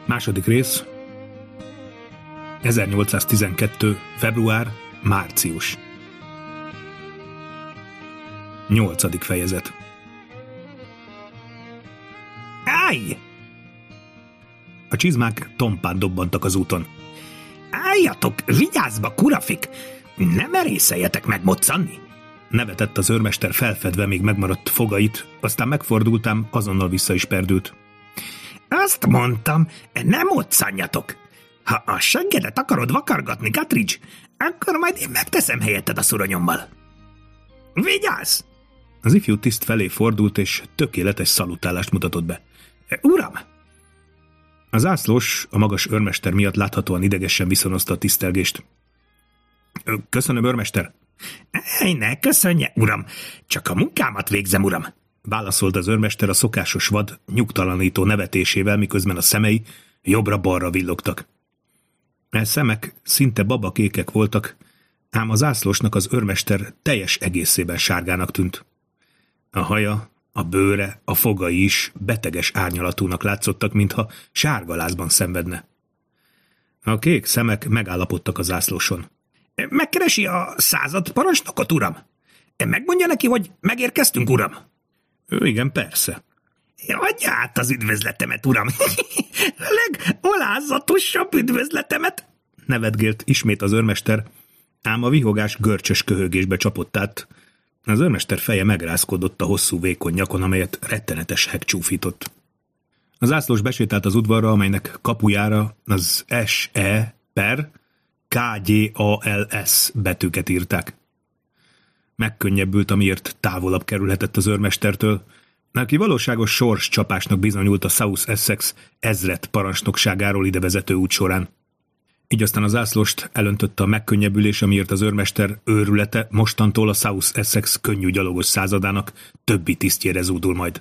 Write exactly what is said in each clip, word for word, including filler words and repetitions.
Második rész. ezernyolcszáztizenkettő. február. március. Nyolcadik fejezet. Állj! A csizmák tompán dobbantak az úton. Álljatok, vigyázba, kurafik! Ne merészeljetek megmoccanni! Nevetett az őrmester felfedve még megmaradt fogait, aztán megfordultám, azonnal vissza is perdült. Azt mondtam, ne moccanjatok! Ha a seggedet akarod vakargatni, Guthridge, akkor majd én megteszem helyetted a szuronyommal. Vigyázz! Az ifjú tiszt felé fordult, és tökéletes szalutálást mutatott be. Uram! Az zászlós a magas őrmester miatt láthatóan idegesen viszonozta a tisztelgést. Köszönöm, őrmester! Ne köszönje, uram! Csak a munkámat végzem, uram! Válaszolt az őrmester a szokásos vad, nyugtalanító nevetésével, miközben a szemei jobbra-balra villogtak. E szemek szinte babakékek voltak, ám a zászlósnak az őrmester teljes egészében sárgának tűnt. A haja, a bőre, a fogai is beteges árnyalatúnak látszottak, mintha sárgalázban szenvedne. A kék szemek megállapodtak a zászlóson. Megkeresi a század parancsnokot, uram? Megmondja neki, hogy megérkeztünk, uram? Ő igen, persze. Adja át az üdvözletemet, uram! A legalázatosabb üdvözletemet! Nevetgélt ismét az őrmester, ám a vihogás görcsös köhögésbe csapott át. Az őrmester feje megrázkodott a hosszú vékony nyakon, amelyet rettenetes heg csúfított. Az zászlós besétált az udvarra, amelynek kapujára az es e per ká gé á el es betűket írták. Megkönnyebbült, amiért távolabb kerülhetett az őrmestertől, aki valóságos sorscsapásnak bizonyult a South Essex ezred parancsnokságáról ide vezető út során. Így aztán a zászlóst elöntötte a megkönnyebbülés, amiért az őrmester őrülete mostantól a South Essex könnyű gyalogos századának többi tisztjére zúdul majd.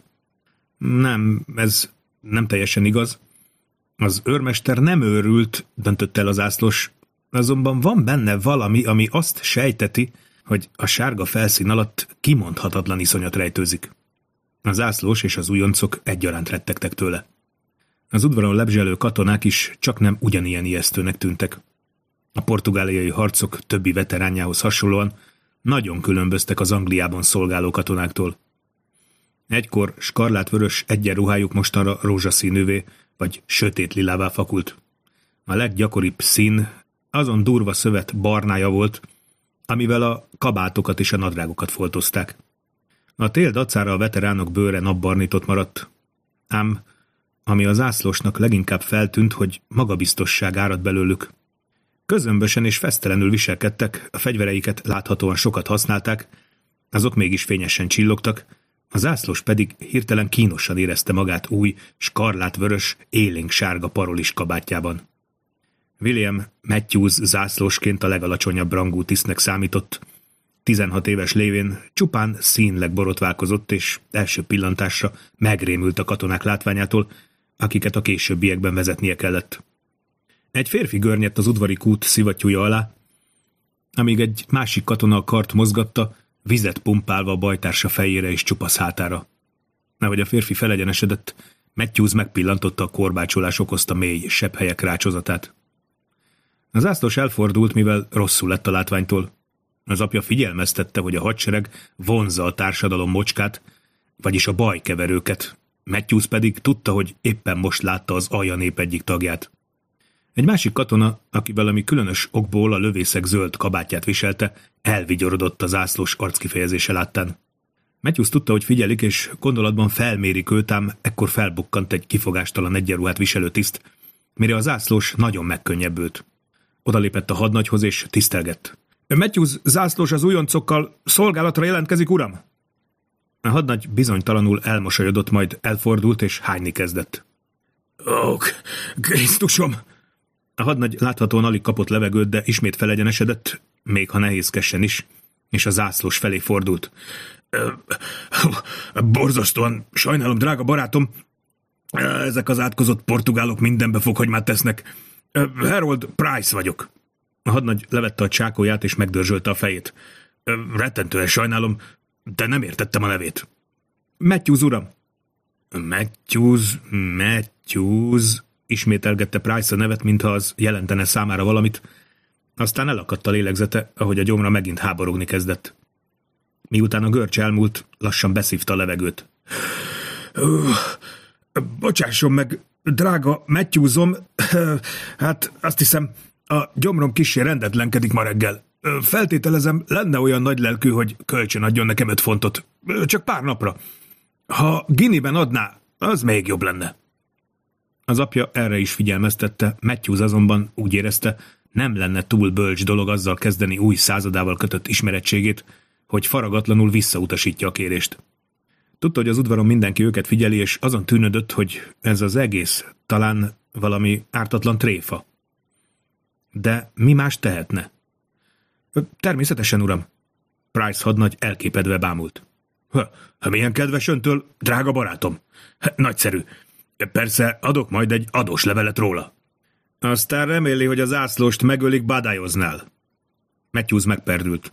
Nem, ez nem teljesen igaz. Az őrmester nem őrült, döntött el a zászlós, azonban van benne valami, ami azt sejteti, hogy a sárga felszín alatt kimondhatatlan iszonyat rejtőzik. A zászlós és az újoncok egyaránt rettegtek tőle. Az udvaron lebzselő katonák is csak nem ugyanilyen ijesztőnek tűntek. A portugáliai harcok többi veteránjához hasonlóan nagyon különböztek az Angliában szolgáló katonáktól. Egykor skarlátvörös egyenruhájuk mostanra rózsaszínűvé vagy sötét lilává fakult. A leggyakoribb szín azon durva szövet barnája volt, amivel a kabátokat és a nadrágokat foltozták. A tél dacára a veteránok bőre napbarnított maradt, ám ami a zászlósnak leginkább feltűnt, hogy magabiztosság árad belőlük. Közömbösen és fesztelenül viselkedtek, a fegyvereiket láthatóan sokat használták, azok mégis fényesen csillogtak, a zászlós pedig hirtelen kínosan érezte magát új, skarlátvörös, élénk sárga parolis kabátjában. William Matthews zászlósként a legalacsonyabb rangú tisztnek számított. tizenhat éves lévén csupán színleg borotválkozott, és első pillantásra megrémült a katonák látványától, akiket a későbbiekben vezetnie kellett. Egy férfi görnyedt az udvari kút szivattyúja alá, amíg egy másik katona a kart mozgatta, vizet pumpálva a bajtársa fejére és csupasz hátára. Ahogy a férfi felegyenesedett, Matthews megpillantotta a korbácsolás okozta mély sebhelyek rácsozatát. Az zászlós elfordult, mivel rosszul lett a látványtól. Az apja figyelmeztette, hogy a hadsereg vonzza a társadalom mocskát, vagyis a bajkeverőket. Matthews pedig tudta, hogy éppen most látta az alja nép egyik tagját. Egy másik katona, aki valami különös okból a lövészek zöld kabátját viselte, elvigyorodott a zászlós arckifejezése láttán. Matthews tudta, hogy figyelik, és gondolatban felmérik őt, ám ekkor felbukkant egy kifogástalan egyenruhát viselő tiszt, mire a zászlós nagyon megkönnyebbült. Odalépett a hadnagyhoz, és tisztelgett. Matthews zászlós az újoncokkal szolgálatra jelentkezik, uram! A hadnagy bizonytalanul elmosolyodott, majd elfordult, és hányni kezdett. Ó, Krisztusom! A hadnagy láthatóan alig kapott levegőt, de ismét felegyenesedett, még ha nehézkesen is, és a zászlós felé fordult. Borzasztóan sajnálom, drága barátom, ezek az átkozott portugálok mindenbe foghagymát tesznek. Harold Price vagyok. A hadnagy levette a csákóját, és megdörzsölte a fejét. Rettentően sajnálom, de nem értettem a nevét. Matthews, uram. Matthews, Matthews, Ismételgette Price a nevet, mintha az jelentene számára valamit, aztán elakadt a lélegzete, ahogy a gyomra megint háborogni kezdett. Miután a görcs elmúlt, lassan beszívta a levegőt. Bocsásson meg, drága Matthewsom, hát azt hiszem, a gyomrom kissé rendetlenkedik ma reggel. Feltételezem, lenne olyan nagy lelkű, hogy kölcsön adjon nekem öt fontot. Csak pár napra. Ha Guinea-ben adná, az még jobb lenne. Az apja erre is figyelmeztette, Matthews azonban úgy érezte, nem lenne túl bölcs dolog azzal kezdeni új századával kötött ismerettségét, hogy faragatlanul visszautasítja a kérést. Tudta, hogy az udvaron mindenki őket figyeli, és azon tűnődött, hogy ez az egész talán valami ártatlan tréfa. De mi más tehetne? Természetesen, uram. Price hadnagy elképedve bámult. Ha, ha milyen kedves öntől, drága barátom. Nagyszerű. Persze adok majd egy adós levelet róla. Aztán reméli, hogy az zászlóst megölik Badioznál. Matthews megperdült.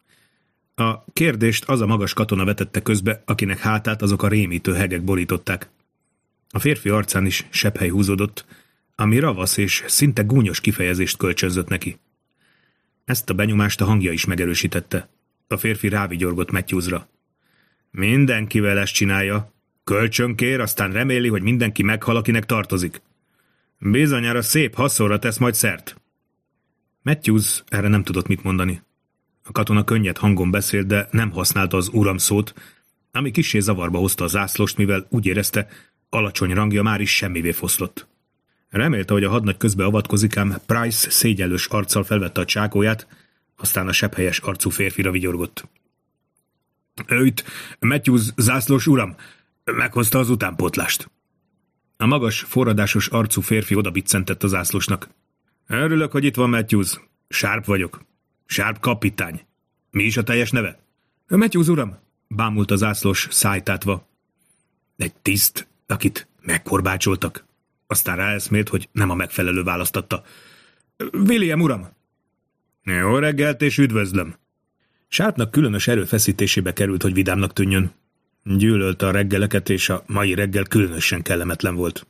A kérdést az a magas katona vetette közbe, akinek hátát azok a rémítő hegek borították. A férfi arcán is sebhely húzódott, ami ravasz és szinte gúnyos kifejezést kölcsönzött neki. Ezt a benyomást a hangja is megerősítette. A férfi rávigyorgott Matthewsra. Mindenkivel ezt csinálja. Kölcsön kér, aztán reméli, hogy mindenki meghal, akinek tartozik. Bizonyára szép haszonra tesz majd szert. Matthews erre nem tudott mit mondani. A katona könnyed hangon beszélt, de nem használta az uram szót, ami kissé zavarba hozta a zászlóst, mivel úgy érezte, alacsony rangja már is semmivé foszlott. Remélte, hogy a hadnagy közbe avatkozik, ám Price szégyellős arccal felvette a csákóját, aztán a sebhelyes arcú férfira vigyorgott. Ő itt, Matthews zászlós uram, meghozta az utánpótlást. A magas, forradásos arcú férfi odabiccentett a zászlósnak. Örülök, hogy itt van Matthews. Sharp vagyok. Sharp kapitány. Mi is a teljes neve? Matthews uram, bámult a zászlós szájtátva. Egy tiszt, akit megkorbácsoltak. Aztán ráeszmélt, hogy nem a megfelelő választatta. William uram! Jó reggelt és üdvözlöm! Sharpnak különös erőfeszítésébe került, hogy vidámnak tűnjön. Gyűlölte a reggeleket, és a mai reggel különösen kellemetlen volt.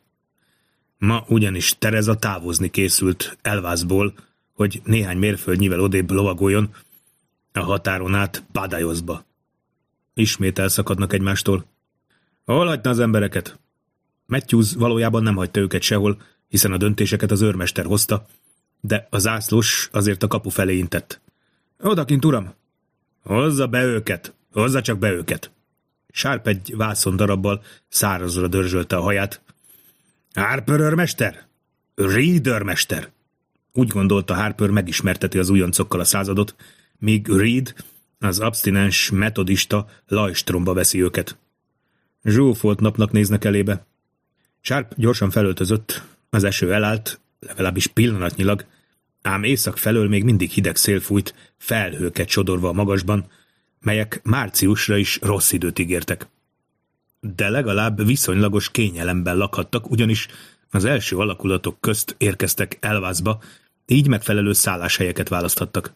Ma ugyanis Tereza távozni készült Elvasból, hogy néhány mérföldnyivel odébb lovagoljon, a határon át Badajoszba. Ismét elszakadnak egymástól. Hol hagyta az embereket? Matthews valójában nem hagyta őket sehol, hiszen a döntéseket az őrmester hozta, de a zászlós azért a kapu felé intett. Odakint, uram! Hozza be őket! Hozza csak be őket! Sharp egy vászon darabbal szárazra dörzsölte a haját. Harper őrmester? Reed őrmester! Úgy gondolta, Harper megismerteti az újoncokkal a századot, míg Reed, az abstinens metodista lajstromba veszi őket. Zsúfolt napnak néznek elébe. Sharp gyorsan felöltözött, az eső elállt, legalábbis pillanatnyilag, ám észak felől még mindig hideg szél fújt, felhőket sodorva a magasban, melyek márciusra is rossz időt ígértek. De legalább viszonylagos kényelemben lakhattak, ugyanis az első alakulatok közt érkeztek Elvasba, így megfelelő szálláshelyeket választhattak.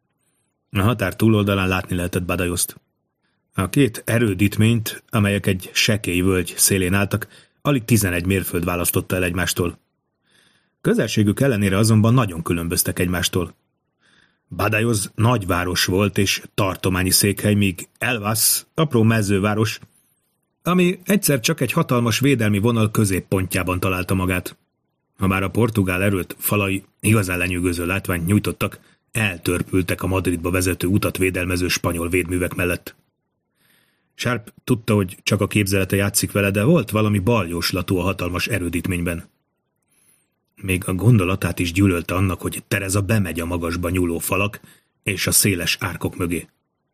A határ túloldalán látni lehetett Badajoszt. A két erődítményt, amelyek egy sekély völgy szélén álltak, alig tizenegy mérföld választotta el egymástól. Közelségük ellenére azonban nagyon különböztek egymástól. Badajoz nagyváros volt és tartományi székhely, míg Elvas apró mezőváros, ami egyszer csak egy hatalmas védelmi vonal középpontjában találta magát. Habár a portugál erőt falai igazán lenyűgöző látványt nyújtottak, eltörpültek a Madridba vezető utat védelmező spanyol védművek mellett. Sharp tudta, hogy csak a képzelete játszik vele, de volt valami baljóslatú a hatalmas erődítményben. Még a gondolatát is gyűlölte annak, hogy Tereza bemegy a magasba nyúló falak és a széles árkok mögé.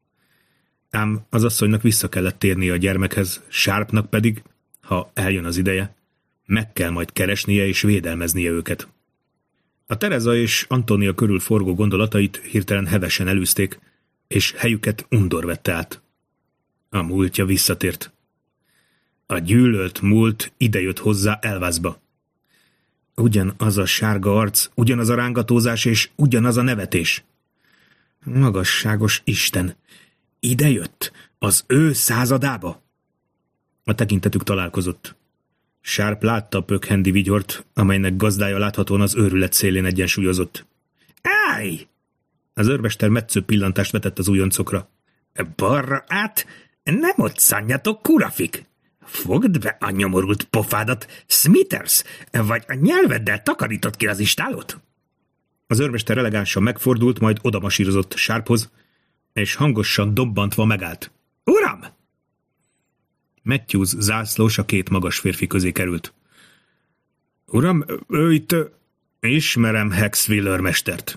Ám az asszonynak vissza kellett térnie a gyermekhez, Sharpnak pedig, ha eljön az ideje, meg kell majd keresnie és védelmeznie őket. A Tereza és Antónia körül forgó gondolatait hirtelen hevesen elűzték, és helyüket undor vette át. A múltja visszatért. A gyűlölt múlt idejött hozzá Elvasba. Ugyanaz a sárga arc, ugyanaz a rángatózás és ugyanaz a nevetés. Magasságos Isten! Idejött? Az ő századába? A tekintetük találkozott. Sharp látta a pökhendi vigyort, amelynek gazdája láthatóan az őrület szélén egyensúlyozott. Állj! Az őrmester metsző pillantást vetett az újoncokra. Balra át, nem ott szánjatok, kurafik! Fogd be a nyomorult pofádat, Smithers, vagy a nyelveddel takarított ki az istálót? Az őrmester elegánsan megfordult, majd odamasírozott Sharphoz, és hangosan dobbantva megállt. Uram! Matthews zászlós a két magas férfi közé került. Uram, ő itt... Ismerem Hexville őrmestert.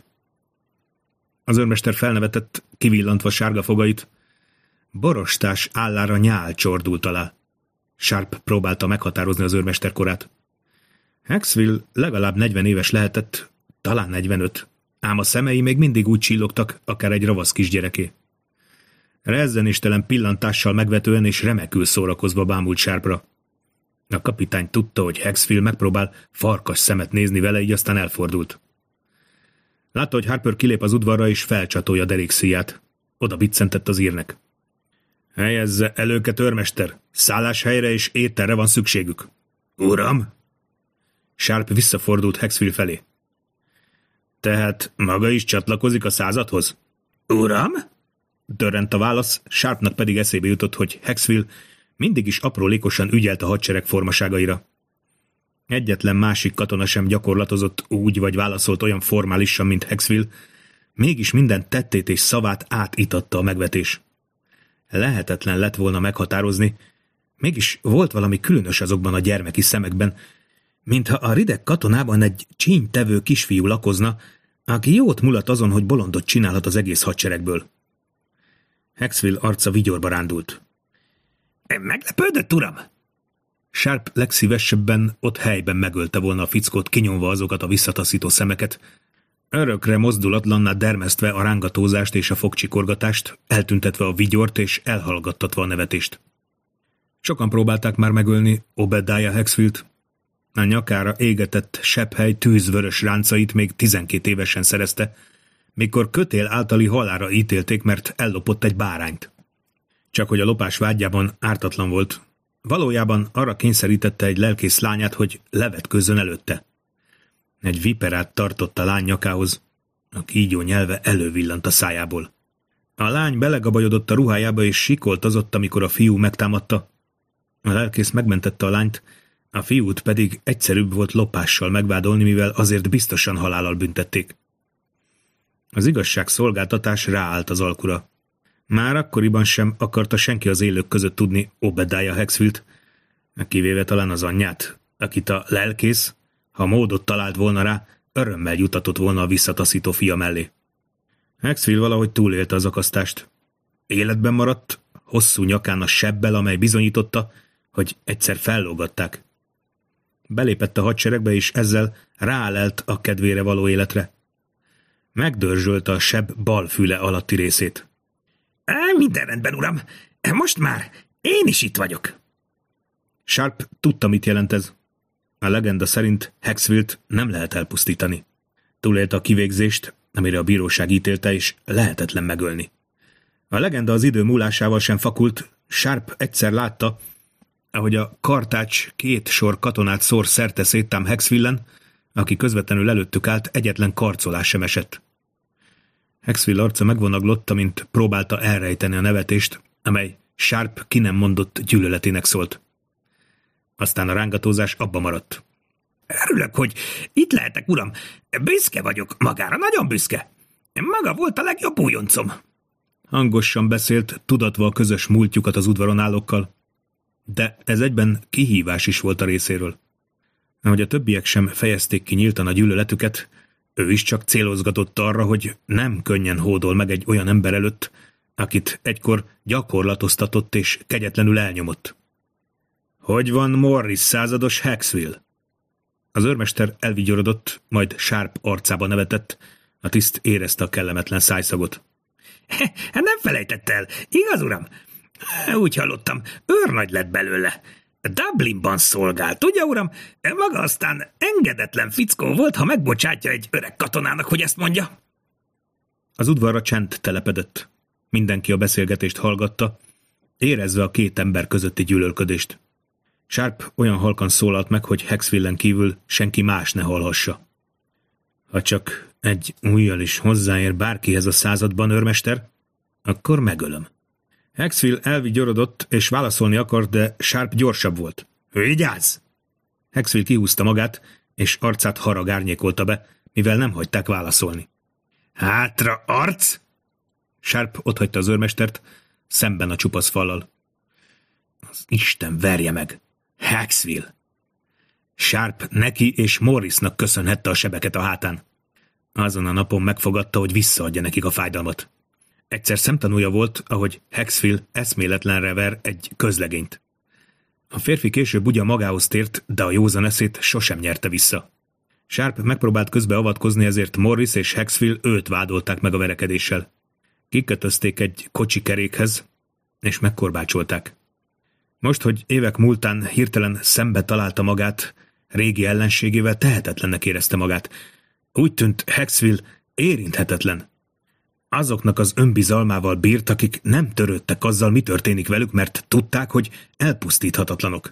Az őrmester felnevetett, kivillantva sárga fogait. Borostás állára nyál csordult alá. Sharp próbálta meghatározni az őrmester korát. Hexville legalább negyven éves lehetett, talán negyvenöt, ám a szemei még mindig úgy csillogtak, akár egy ravasz kisgyereké. Rezzenéstelen pillantással megvetően és remekül szórakozva bámult Sharpra. A kapitány tudta, hogy Hexville megpróbál farkas szemet nézni vele, így aztán elfordult. Látta, hogy Harper kilép az udvarra és felcsatolja derékszíját. Oda biccentett az írnek. Helyezze el őket, őrmester! Szálláshelyre és ételre van szükségük. Uram! Sharp visszafordult Hexville felé. Tehát maga is csatlakozik a századhoz? Uram? Dörrent a válasz, Sharpnak pedig eszébe jutott, hogy Hexville mindig is aprólékosan ügyelt a hadsereg formaságaira. Egyetlen másik katona sem gyakorlatozott úgy, vagy válaszolt olyan formálisan, mint Hexville, mégis minden tettét és szavát átitatta a megvetés. Lehetetlen lett volna meghatározni, mégis volt valami különös azokban a gyermeki szemekben, mintha a rideg katonában egy csínytevő kisfiú lakozna, aki jót mulat azon, hogy bolondot csinálhat az egész hadseregből. Hexville arca vigyorba rándult. Meglepődött, uram? Sharp legszívesebben ott helyben megölte volna a fickót, kinyomva azokat a visszataszító szemeket, örökre mozdulatlanná dermesztve a rángatózást és a fogcsikorgatást, eltüntetve a vigyort és elhallgattatva a nevetést. Sokan próbálták már megölni Obadiah Hexville-t. A nyakára égetett sebhely tűzvörös ráncait még tizenkét évesen szerezte, mikor kötél általi halálra ítélték, mert ellopott egy bárányt. Csak hogy a lopás vágyában ártatlan volt, valójában arra kényszerítette egy lelkész lányát, hogy levetkőzzön előtte. Egy viperát tartott a lány nyakához, a kígyó nyelve elővillant a szájából. A lány belegabajodott a ruhájába és sikoltozott, amikor a fiú megtámadta. A lelkész megmentette a lányt, a fiút pedig egyszerűbb volt lopással megvádolni, mivel azért biztosan halállal büntették. Az igazságszolgáltatás ráállt az alkura. Már akkoriban sem akarta senki az élők között tudni Obadiah Hexville-t, kivéve talán az anyját, akit a lelkész, ha módot talált volna rá, örömmel jutatott volna a visszataszító fia mellé. Hexville valahogy túlélte az akasztást. Életben maradt, hosszú nyakán a sebbel, amely bizonyította, hogy egyszer fellógatták. Belépett a hadseregbe, és ezzel rálelt a kedvére való életre. Megdörzsölte a seb bal füle alatti részét. Minden rendben, uram. Most már én is itt vagyok. Sharp tudta, mit jelent ez. A legenda szerint Hexville-t nem lehet elpusztítani. Túlélte a kivégzést, amire a bíróság ítélte, és lehetetlen megölni. A legenda az idő múlásával sem fakult. Sharp egyszer látta, ahogy a kartács két sor katonát szór szerte széttám Hexville-en, aki közvetlenül előttük állt, egyetlen karcolás sem esett. Hexville arca megvonaglott, mint próbálta elrejteni a nevetést, amely Sharp ki nem mondott gyűlöletének szólt. Aztán a rángatózás abba maradt. Örülök, hogy itt lehetek, uram. Büszke vagyok magára, nagyon büszke. Maga volt a legjobb újoncom. Hangosan beszélt, tudatva a közös múltjukat az udvaron állókkal. De ez egyben kihívás is volt a részéről. Ahogy a többiek sem fejezték ki nyíltan a gyűlöletüket, ő is csak célozgatott arra, hogy nem könnyen hódol meg egy olyan ember előtt, akit egykor gyakorlatoztatott és kegyetlenül elnyomott. Hogy van Morris százados Hexville? Az őrmester elvigyorodott, majd Sharp arcába nevetett, a tiszt érezte a kellemetlen szájszagot. Nem felejtett el, igaz, uram? Úgy hallottam, őrnagy lett belőle. Dublinban szolgált, ugye, uram? Maga aztán engedetlen fickó volt, ha megbocsátja egy öreg katonának, hogy ezt mondja. Az udvarra csend telepedett. Mindenki a beszélgetést hallgatta, érezve a két ember közötti gyűlölködést. Sharp olyan halkan szólalt meg, hogy Hexvillen kívül senki más ne hallhassa. Ha csak egy ujjal is hozzáér bárkihez a században, őrmester, akkor megölöm. Hexvill elvigyorodott és válaszolni akart, de Sharp gyorsabb volt. Vigyázz! Hexvill kihúzta magát, és arcát harag árnyékolta be, mivel nem hagyták válaszolni. Hátra, arc! Sharp otthagyta az őrmestert, szemben a csupasz fallal. Az Isten verje meg! Hexvill! Sharp neki és Morrisnak köszönhette a sebeket a hátán. Azon a napon megfogadta, hogy visszaadja nekik a fájdalmat. Egyszer szemtanúja volt, ahogy Hexvill eszméletlenre ver egy közlegényt. A férfi később ugyan magához tért, de a józan eszét sosem nyerte vissza. Sharp megpróbált közbeavatkozni, ezért Morris és Hexvill őt vádolták meg a verekedéssel. Kikötözték egy kocsikerékhez, és megkorbácsolták. Most, hogy évek múltán hirtelen szembe találta magát, régi ellenségével tehetetlennek érezte magát. Úgy tűnt, Hexvill érinthetetlen. Azoknak az önbizalmával bírt, akik nem törődtek azzal, mi történik velük, mert tudták, hogy elpusztíthatatlanok.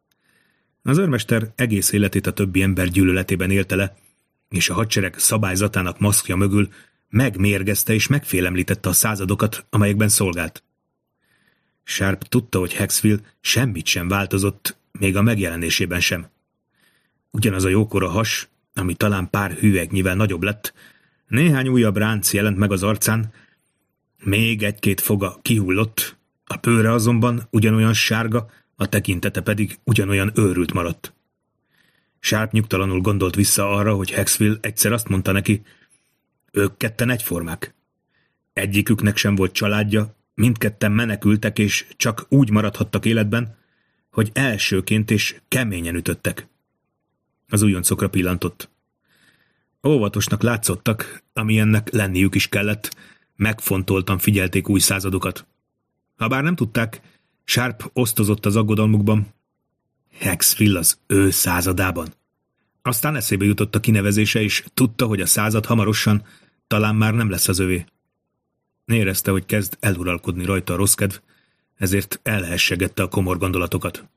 Az őrmester egész életét a többi ember gyűlöletében élte le, és a hadsereg szabályzatának maszkja mögül megmérgezte és megfélemlítette a századokat, amelyekben szolgált. Sharp tudta, hogy Hexvill semmit sem változott, még a megjelenésében sem. Ugyanaz a jókora has, ami talán pár hüvelynyivel nagyobb lett, néhány újabb ránc jelent meg az arcán, még egy-két foga kihullott, a pőre azonban ugyanolyan sárga, a tekintete pedig ugyanolyan őrült maradt. Sharp nyugtalanul gondolt vissza arra, hogy Hexvill egyszer azt mondta neki, ők ketten egyformák. Egyiküknek sem volt családja, mindketten menekültek, és csak úgy maradhattak életben, hogy elsőként és keményen ütöttek. Az újoncokra pillantott. Óvatosnak látszottak, amilyennek lenniük is kellett, megfontoltan figyelték új századokat. Habár nem tudták, Sharp osztozott az aggodalmukban. Hexvill az ő századában. Aztán eszébe jutott a kinevezése, és tudta, hogy a század hamarosan talán már nem lesz az övé. Érezte, hogy kezd eluralkodni rajta a rossz kedv, ezért elhessegette a komor gondolatokat.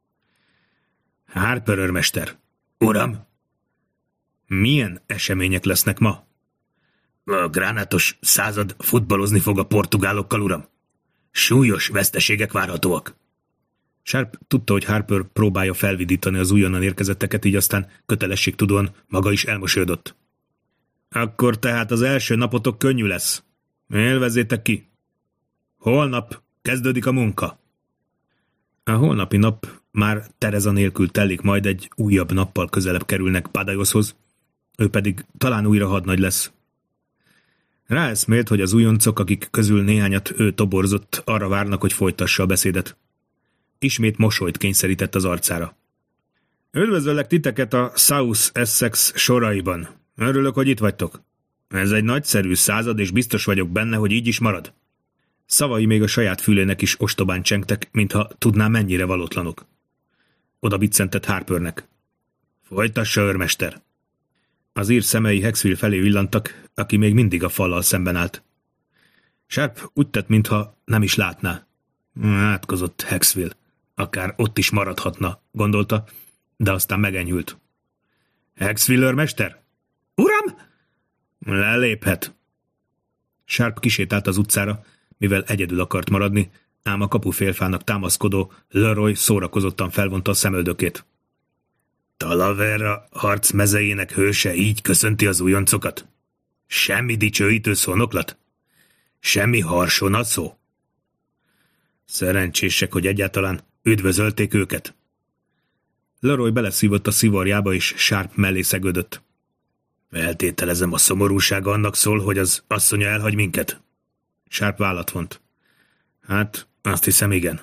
Harper őrmester! Uram! Milyen események lesznek ma? A gránátos század futballozni fog a portugálokkal, uram. Súlyos veszteségek várhatóak. Sharp tudta, hogy Harper próbálja felvidítani az újonnan érkezetteket, így aztán kötelességtudóan maga is elmosolyodott. Akkor tehát az első napotok könnyű lesz. Élvezzétek ki. Holnap kezdődik a munka. A holnapi nap már Tereza nélkül telik, majd egy újabb nappal közelebb kerülnek Badajoszhoz, ő pedig talán újra hadnagy lesz. Ráeszmélt, hogy az újoncok, akik közül néhányat ő toborzott, arra várnak, hogy folytassa a beszédet. Ismét mosolyt kényszerített az arcára. Üdvözöllek titeket a South Essex soraiban. Örülök, hogy itt vagytok. Ez egy nagyszerű század, és biztos vagyok benne, hogy így is marad. Szavai még a saját fülének is ostobán csengtek, mintha tudná, mennyire valótlanok. Oda biccentett Harpernek. Folytassa, őrmester! Az ír szemei Hexvill felé villantak, aki még mindig a fallal szemben állt. Sharp úgy tett, mintha nem is látná. Átkozott Hexvill. Akár ott is maradhatna, gondolta, de aztán megenyhült. Hexvill őrmester? Uram! Leléphet. Sharp kisétált az utcára, mivel egyedül akart maradni, ám a kapufélfának támaszkodó Leroy szórakozottan felvonta a szemöldökét. Talavera harcmezejének hőse így köszönti az újoncokat? Semmi dicsőítő szónoklat? Semmi harsonatszó? Szerencsések, hogy egyáltalán üdvözölték őket. Leroy beleszívott a szivarjába, és Sharp mellé szegődött. Feltételezem, a szomorúsága annak szól, hogy az asszonya elhagy minket. Sharp vállat vont. Hát, azt hiszem, igen.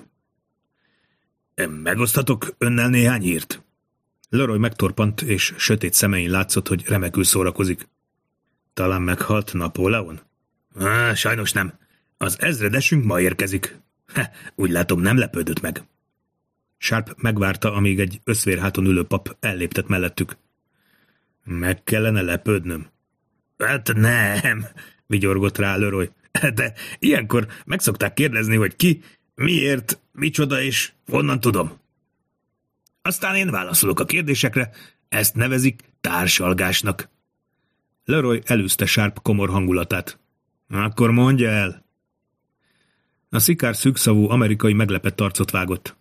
Megoszthatok önnel néhány hírt? Leroy megtorpant, és sötét szemein látszott, hogy remekül szórakozik. Talán meghalt Napóleon? Á, sajnos nem. Az ezredesünk ma érkezik. Ha, úgy látom, nem lepődött meg. Sharp megvárta, amíg egy összvérháton ülő pap elléptett mellettük. Meg kellene lepődnöm. Hát nem, vigyorgott rá Leroy. De ilyenkor meg szokták kérdezni, hogy ki, miért, micsoda és honnan tudom. Aztán én válaszolok a kérdésekre, ezt nevezik társalgásnak. Leroy elűzte Sharp komor hangulatát. Akkor mondja el. A szikár szűkszavú amerikai meglepett arcot vágott.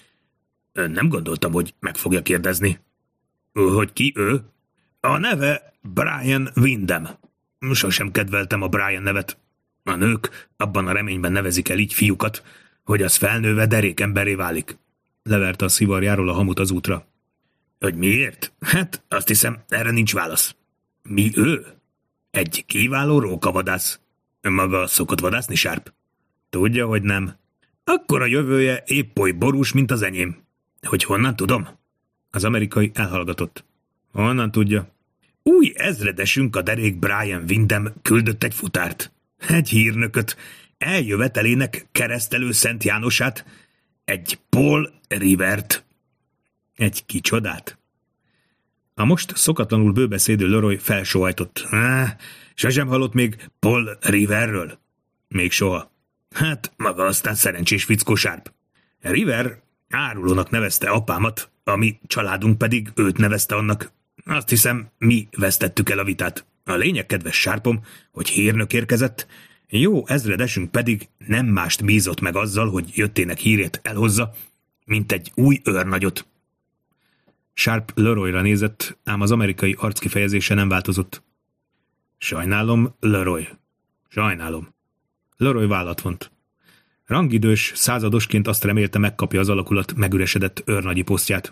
Nem gondoltam, hogy meg fogja kérdezni. Hogy ki ő? A neve Brian Windham. Sosem kedveltem a Brian nevet. A nők abban a reményben nevezik el így fiúkat, hogy az felnőve derékemberré válik. Leverte a szivarjáról a hamut az útra. Hogy miért? Hát azt hiszem, erre nincs válasz. Mi ő? Egy kiváló rókavadász. Maga szokott vadászni, Sharp? Tudja, hogy nem. Akkor a jövője épp oly borús, mint az enyém. Hogy honnan tudom? Az amerikai elhallgatott. Honnan tudja? Új ezredesünk, a derék Brian Windham küldött egy futárt. Egy hírnököt, eljövetelének keresztelő Szent Jánosát, egy Paul Rivert. Egy kicsodát? A most szokatlanul bőbeszédő Leroy felsóhajtott. Á, sosem hallott még Paul Riverről? Még soha. Hát, maga aztán szerencsés fickó, Sharp. River árulónak nevezte apámat, a mi családunk pedig őt nevezte annak. Azt hiszem, mi vesztettük el a vitát. A lényeg, kedves Sharpom, hogy hírnök érkezett, jó ezredesünk pedig nem mást bízott meg azzal, hogy jöttének hírét elhozza, mint egy új őrnagyot. Sharp Leroyra nézett, ám az amerikai arckifejezése nem változott. Sajnálom, Leroy. Sajnálom. Leroy vállat vont. Rangidős századosként azt remélte, megkapja az alakulat megüresedett őrnagyi posztját.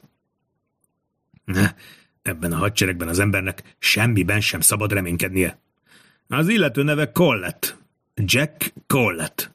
Ne, ebben a hadseregben az embernek semmiben sem szabad reménykednie. Az illető neve Collett. Jack Collett.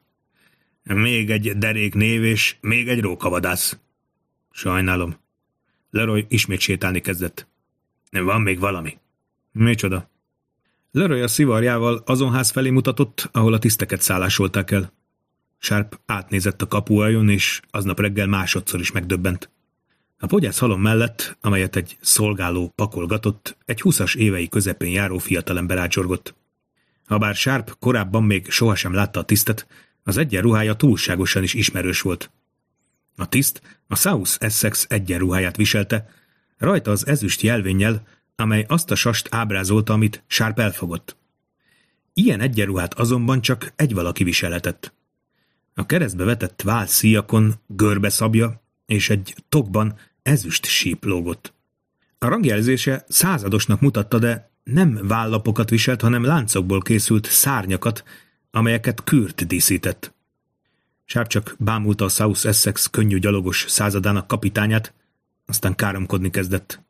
Még egy derék név és még egy rókavadász. Sajnálom. Leroy ismét sétálni kezdett. Van még valami. Micsoda? Leroy a szivarjával azon ház felé mutatott, ahol a tiszteket szállásolták el. Sharp átnézett a kapuajon, és aznap reggel másodszor is megdöbbent. A fogyász halom mellett, amelyet egy szolgáló pakolgatott, egy húszas évei közepén járó fiatalember ácsorgott. Habár Sharp korábban még sohasem látta a tisztet, az egyenruhája túlságosan is ismerős volt. A tiszt a South Essex egyenruháját viselte, rajta az ezüst jelvénnyel, amely azt a sast ábrázolta, amit Sharp elfogott. Ilyen egyenruhát azonban csak egy valaki viselhetett. A keresztbe vetett válszíjakon görbeszabja és egy tokban ezüst síp lógott. A rangjelzése századosnak mutatta, de nem vállapokat viselt, hanem láncokból készült szárnyakat, amelyeket kürt díszített. Sharp csak bámulta a South Essex könnyű gyalogos századának kapitányát, aztán káromkodni kezdett.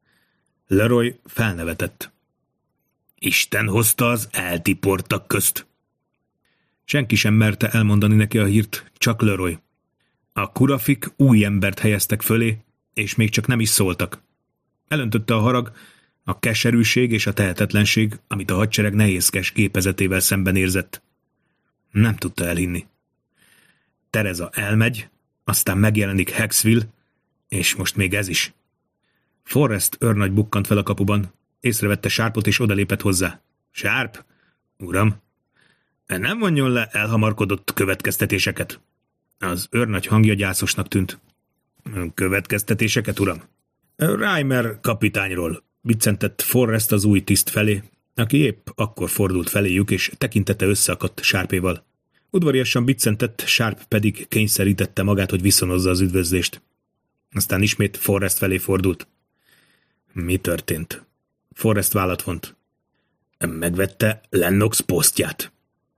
Leroy felnevetett. Isten hozta az eltiportak közt. Senki sem merte elmondani neki a hírt, csak Leroy. A kurafik új embert helyeztek fölé, és még csak nem is szóltak. Elöntötte a harag, a keserűség és a tehetetlenség, amit a hadsereg nehézkes gépezetével szemben érzett. Nem tudta elhinni. Tereza elmegy, aztán megjelenik Hexville, és most még ez is. Forrest őrnagy bukkant fel a kapuban, észrevette Sharpot és odalépett hozzá. Sharp, uram, nem vonjon le elhamarkodott következtetéseket. Az őrnagy hangja gyászosnak tűnt. Következtetéseket, uram? Reimer kapitányról, biccentett Forrest az új tiszt felé, aki épp akkor fordult feléjük, és tekintete összeakadt Sharpéval. Udvariasan biccentett, Sharp pedig kényszerítette magát, hogy viszonozza az üdvözlést. Aztán ismét Forrest felé fordult. Mi történt? Forrest vállat vont. Megvette Lennox posztját.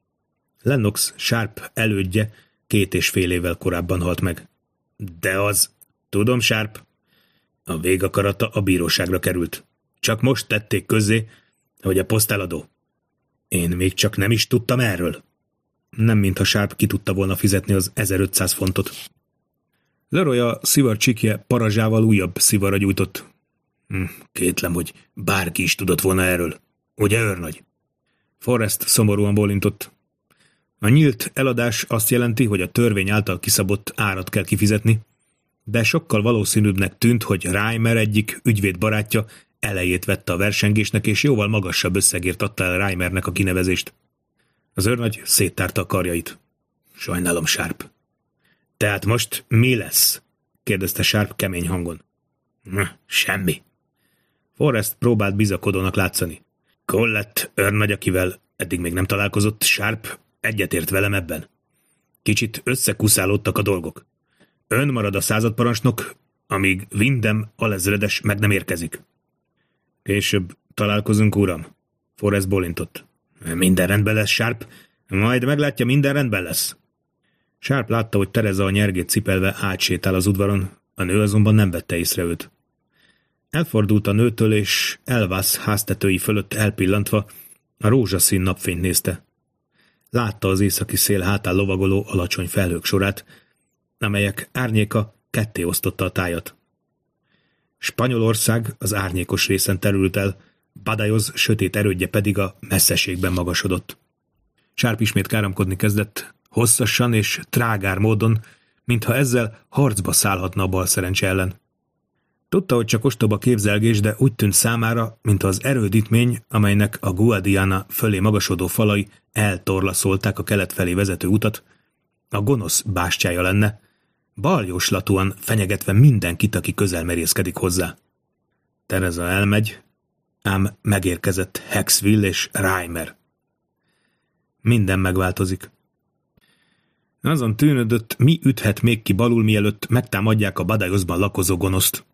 Lennox, Sharp elődje két és fél évvel korábban halt meg. De az... Tudom, Sharp. A végakarata a bíróságra került. Csak most tették közzé, hogy a poszteladó. Én még csak nem is tudtam erről. Nem mintha Sharp ki tudta volna fizetni az ezerötszáz fontot. Leroy a szivarcsikje parazsával újabb szivarra gyújtott. Hm, kétlem, hogy bárki is tudott volna erről. Ugye, őrnagy? Forrest szomorúan bólintott. A nyílt eladás azt jelenti, hogy a törvény által kiszabott árat kell kifizetni, de sokkal valószínűbbnek tűnt, hogy Reimer egyik ügyvéd barátja elejét vette a versengésnek, és jóval magasabb összegért adta el Reimernek a kinevezést. Az őrnagy széttárta a karjait. Sajnálom, Sharp. Tehát most mi lesz? Kérdezte Sharp kemény hangon. Hm, semmi. Forrest próbált bizakodónak látszani. Collett őrnagy, akivel eddig még nem találkozott, Sharp egyetért velem ebben. Kicsit összekuszálódtak a dolgok. Ön marad a századparancsnok, amíg Windham alezredes meg nem érkezik. Később találkozunk, uram. Forrest bólintott. Minden rendben lesz, Sharp. Majd meglátja, minden rendben lesz. Sharp látta, hogy Tereza a nyergét cipelve átsétál az udvaron, a nő azonban nem vette észre őt. Elfordult a nőtől, és Elvas háztetői fölött elpillantva a rózsaszín napfényt nézte. Látta az északi szél hátán lovagoló alacsony felhők sorát, amelyek árnyéka ketté osztotta a tájat. Spanyolország az árnyékos részen terült el, Badajoz sötét erődje pedig a messzeségben magasodott. Sharp ismét káromkodni kezdett, hosszasan és trágár módon, mintha ezzel harcba szállhatna a bal szerencse ellen. Tudta, hogy csak ostoba képzelgés, de úgy tűnt számára, mint az erődítmény, amelynek a Guadiana fölé magasodó falai eltorlaszolták a kelet felé vezető utat, a gonosz bástyája lenne, baljóslatúan fenyegetve mindenkit, aki közel merészkedik hozzá. Tereza elmegy, ám megérkezett Hexville és Reimer. Minden megváltozik. Azon tűnődött, mi üthet még ki balul, mielőtt megtámadják a Badajozban lakozó gonoszt.